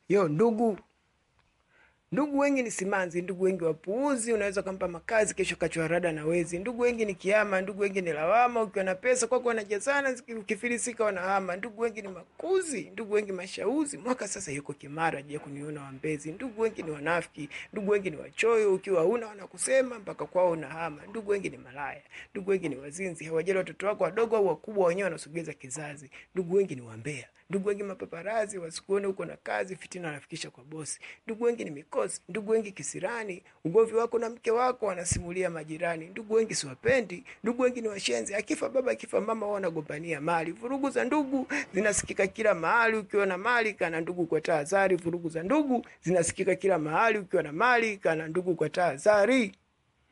Ndugu. Ndugu wengi ni simanzi, ndugu wengi wapuuzi, unaweza kumpa makazi kesho kachwa rada na wezi. Ndugu wengi ni kiama, ndugu wengi ni lawama, ukiwa na pesa kwako wanajazana, ukifilisika wanahama. Ndugu wengi ni makuzi, ndugu wengi mashauzi, mwaka sasa yuko Kimara je kuniona Wambezi. Ndugu wengi ni wanafiki, ndugu wengi ni wachoyo, ukiwa huna wanakusema mpaka kwao unahama. Ndugu wengi ni malaya, ndugu wengi ni wazinzi, hawajali watoto wako wadogo au wakubwa, wenyewe wanasogeza kizazi. Ndugu wengi ni wambea, ndugu wengi mapaparazi, wasikuone uko na kazi, fitina wanafikisha kwa bosi. Ndugu wengi ni mikosi, ndugu wengi kisirani, ugomvi wako na mke wako wanasimulia majirani. Ndugu wengi siwapendi, ndugu wengi ni washenzi, akifa baba akifa mama wao wanagombania mali. Vurugu za ndugu zinasikika kila mahali, ukiwa na mali kana ndugu kwa tahadhari. Vurugu za ndugu zinasikika kila mahali, ukiwa na mali kana ndugu kwa tahadhari.